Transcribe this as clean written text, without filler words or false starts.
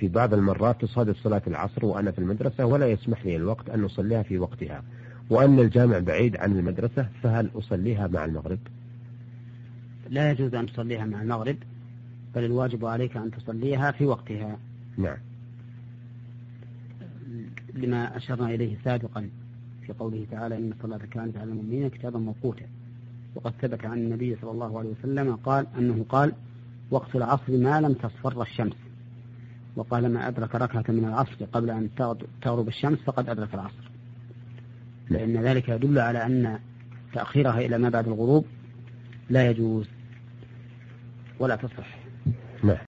في بعض المرات تصادف صلاة العصر وأنا في المدرسة ولا يسمح لي الوقت أن أصليها في وقتها، وأن الجامع بعيد عن المدرسة، فهل أصليها مع المغرب؟ لا يجوز أن تصليها مع المغرب، بل الواجب عليك أن تصليها في وقتها. نعم. لما أشرنا إليه سابقا في قوله تعالى إن الصلاة كانت على المؤمنين كتابا موقوتا، وقد ثبت عن النبي صلى الله عليه وسلم أنه قال وقت العصر ما لم تصفر الشمس، وقال ما أدرك ركعة من العصر قبل أن تغرب الشمس فقد أدرك العصر، لأن ذلك يدل على أن تأخيرها إلى ما بعد الغروب لا يجوز ولا تصح. نعم.